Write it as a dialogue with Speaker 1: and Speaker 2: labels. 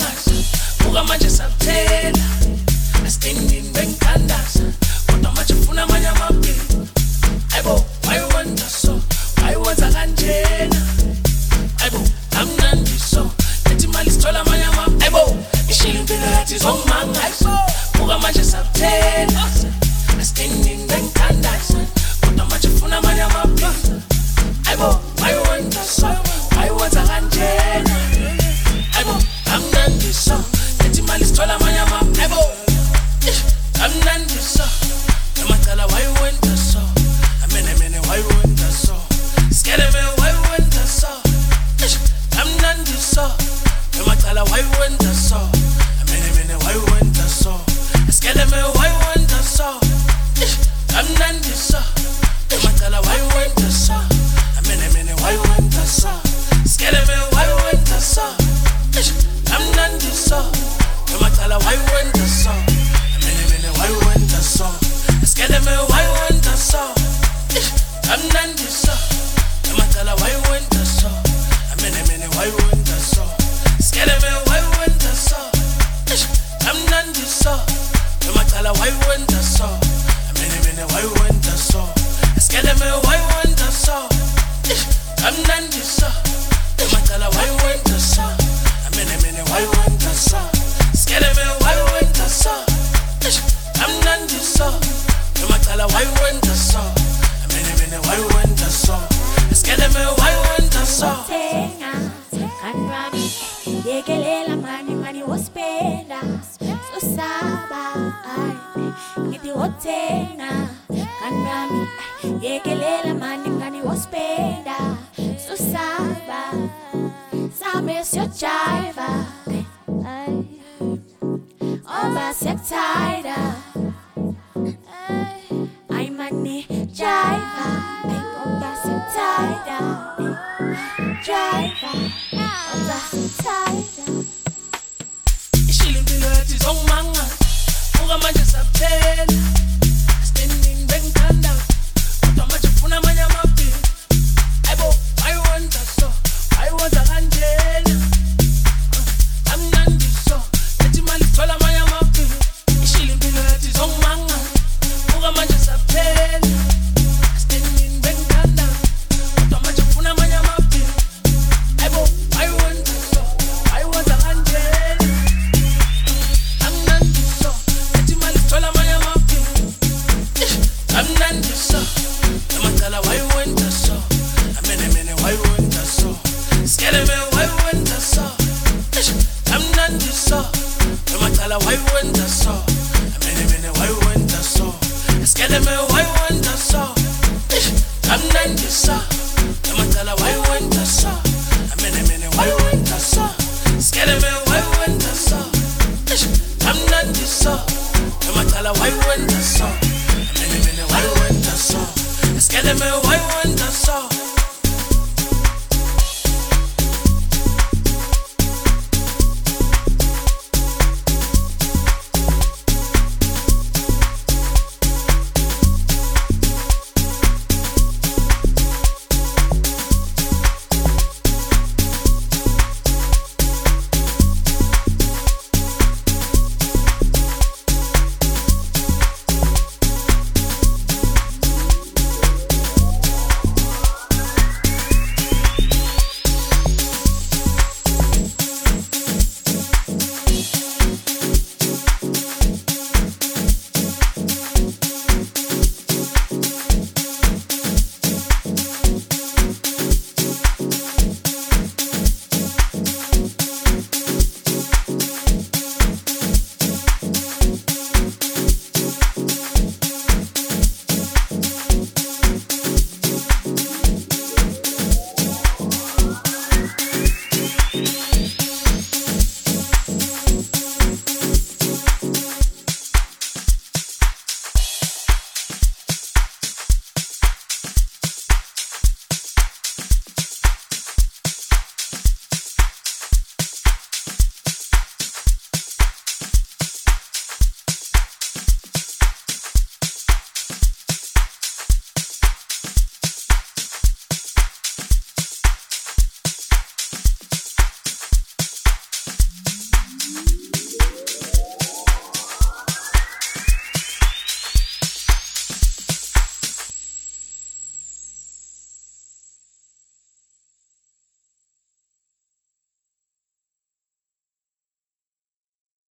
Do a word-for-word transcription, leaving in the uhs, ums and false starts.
Speaker 1: mangaza buka manje sakuthela asithenini bengitandaza kodwa manje ufuna amanye amaphilo ayibo wayiwenza so wayiwenza kanjena ayibo amnandi so lethi imali sithola amanye amaphilo ayibo ishila impilo yathi zongimangaza buka manje sakuthela asithenini bengitandaza kodwa manje ufuna amanye amaphilo ayibo wayiwenza so wayiwenza kanjena ayibo amnandi so lethi imali sithola amanye amaphilo ayibo amnandi so amacala wayiwenza so amene mene wayiwenza so skele me wayiwenza so amnandi so amacala wayiwenza so amene mene wayiwenza so skele me wayiwenza so amnandi so amacala wayiwenza so amene mene wayiwenza so skele me wayiwenza so amnandi so amacala wayiwenza so why you want that song? Skele me why you want that song? I'm Nandi so. Yamatala why you want that song? Amene mene why you want that song? Skele me why you want that song? I'm Nandi so. Yamatala why you want that song? Amene mene why you want that song? Skele me why you want that song? I'm Nandi so. Yamatala why you want that song? Amene mene why you want that song? Skele me why you want that song? I'm Nandi so. Yamatala why you want that song? Amene mene why you want that song? Skele me why you want that song?
Speaker 2: Tenga, kanrami, yekelela mani mani wospenda, so saba, ay, ngiti wotenga, kanrami, yekelela mani mani wospenda, so saba, sabe se eu chaiva, ay, oba se taida. I money driver, I go back so tired. Driver, I'm back so tired.
Speaker 1: Ishila impilo yathi zongimangaza buka manje sakuthela asithenini bengitandaza kodwa manje ufuna amanye amaphilo ayibo wayiwenza so wayiwenza kanjena amnandi so lethi imali sithola amanye amaphilo ishila impilo yathi zongimangaza buka manje sakuthela asithenini bengitandaza kodwa manje ufuna amanye amaphilo ayibo wayiwenza so wayiwenza kanjena amnandi so lethi imali sithola amanye amaphilo amnandi so amacala wayiwenza so amene mene wayiwenza so skele me wayiwenza so amnandi so amacala wayiwenza so amene mene wayiwenza so skele me wayiwenza so amnandi so amacala wayiwenza so amene mene wayiwenza so skele me wayiwenza so amnandi so amacala wayiwenza so amene mene wayiwenza so skele me